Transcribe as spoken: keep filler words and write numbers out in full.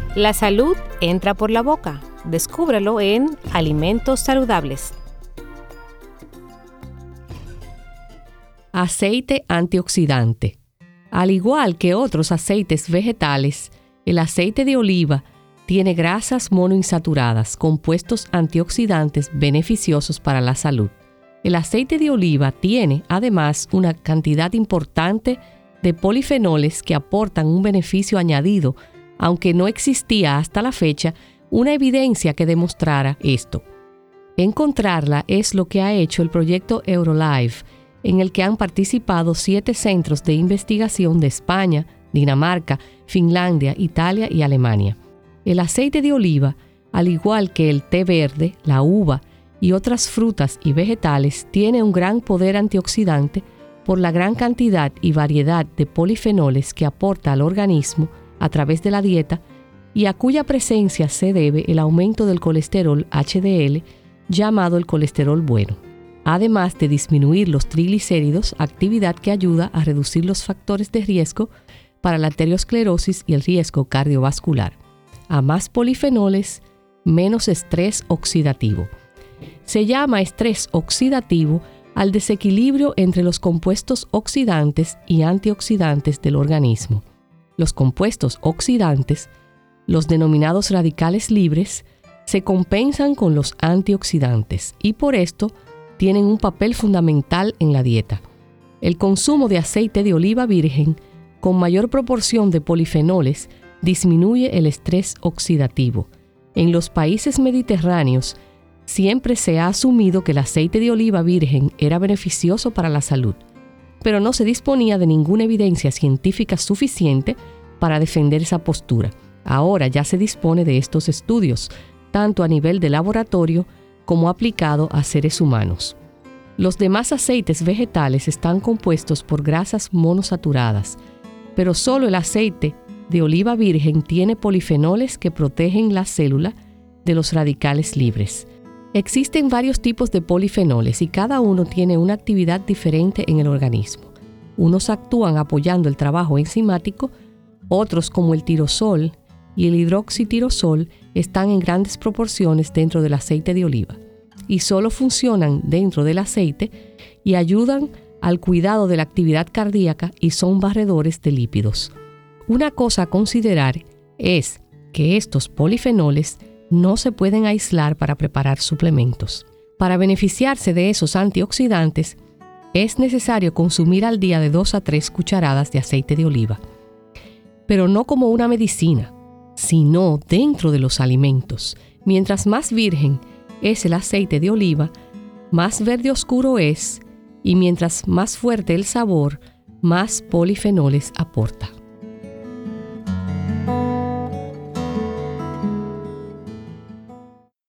La salud entra por la boca. Descúbrelo en Alimentos Saludables. Aceite antioxidante. Al igual que otros aceites vegetales, el aceite de oliva tiene grasas monoinsaturadas, compuestos antioxidantes beneficiosos para la salud. El aceite de oliva tiene, además, una cantidad importante de polifenoles que aportan un beneficio añadido, aunque no existía hasta la fecha una evidencia que demostrara esto. Encontrarla es lo que ha hecho el proyecto EuroLife, en el que han participado siete centros de investigación de España, Dinamarca, Finlandia, Italia y Alemania. El aceite de oliva, al igual que el té verde, la uva y otras frutas y vegetales, tiene un gran poder antioxidante por la gran cantidad y variedad de polifenoles que aporta al organismo a través de la dieta y a cuya presencia se debe el aumento del colesterol H D L, llamado el colesterol bueno, además de disminuir los triglicéridos, actividad que ayuda a reducir los factores de riesgo para la arteriosclerosis y el riesgo cardiovascular. A más polifenoles, menos estrés oxidativo. Se llama estrés oxidativo al desequilibrio entre los compuestos oxidantes y antioxidantes del organismo. Los compuestos oxidantes, los denominados radicales libres, se compensan con los antioxidantes y por esto tienen un papel fundamental en la dieta. El consumo de aceite de oliva virgen con mayor proporción de polifenoles disminuye el estrés oxidativo. En los países mediterráneos siempre se ha asumido que el aceite de oliva virgen era beneficioso para la salud, pero no se disponía de ninguna evidencia científica suficiente para defender esa postura. Ahora ya se dispone de estos estudios, tanto a nivel de laboratorio como aplicado a seres humanos. Los demás aceites vegetales están compuestos por grasas monosaturadas, pero solo el aceite de oliva virgen tiene polifenoles que protegen la célula de los radicales libres. Existen varios tipos de polifenoles y cada uno tiene una actividad diferente en el organismo. Unos actúan apoyando el trabajo enzimático, otros como el tirosol y el hidroxitirosol están en grandes proporciones dentro del aceite de oliva y solo funcionan dentro del aceite y ayudan al cuidado de la actividad cardíaca y son barredores de lípidos. Una cosa a considerar es que estos polifenoles no se pueden aislar para preparar suplementos. Para beneficiarse de esos antioxidantes, es necesario consumir al día de dos a tres cucharadas de aceite de oliva, pero no como una medicina, sino dentro de los alimentos. Mientras más virgen es el aceite de oliva, más verde oscuro es, y mientras más fuerte el sabor, más polifenoles aporta.